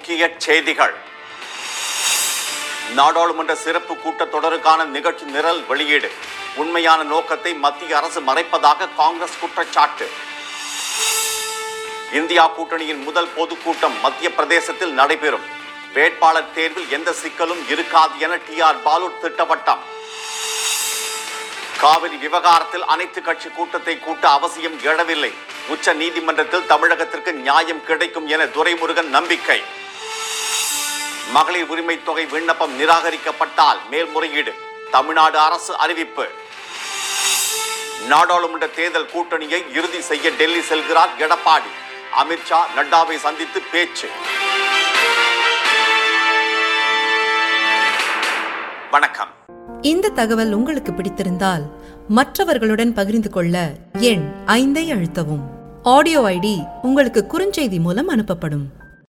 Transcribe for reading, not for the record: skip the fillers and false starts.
முக்கிய செய்திகள். நாடாளுமன்ற சிறப்பு கூட்டத்தொடருக்கான நிகழ்ச்சி நிரல் வெளியீடு. உண்மையான நோக்கத்தை மத்திய அரசு மறைப்பதாக காங்கிரஸ் குற்றச்சாட்டு. இந்தியா கூட்டணியின் முதல் பொதுக்கூட்டம் மத்திய பிரதேசத்தில் நடைபெறும். வேட்பாளர் தேர்வில் எந்த சிக்கலும் இருக்காது என TR பாலு திட்டவட்டம். காவிரி விவகாரத்தில் அனைத்து கட்சி கூட்டத்தை கூட்ட அவசியம் எழவில்லை. உச்ச நீதிமன்றத்தில் தமிழகத்திற்கு நியாயம் கிடைக்கும் என துரைமுருகன் நம்பிக்கை. மகளிர் உரிமை தொகை விண்ணப்பம் நிராகரிக்கப்பட்டால் மேல்முறையீடு. தமிழ்நாடு அரசு அறிவிப்பு. நாடாளுமன்ற தேர்தல் கூட்டணியை இறுதி செய்ய டெல்லி செல்கிறார் எடப்பாடி. அமித்ஷா நட்டாவை சந்தித்து பேச்சு. வணக்கம். இந்த தகவல் உங்களுக்கு பிடித்திருந்தால் மற்றவர்களுடன் பகிர்ந்து கொள்ள எண் 5 அழுத்தவும். ஆடியோ ஐடி உங்களுக்கு குறுஞ்செய்தி மூலம் அனுப்பப்படும்.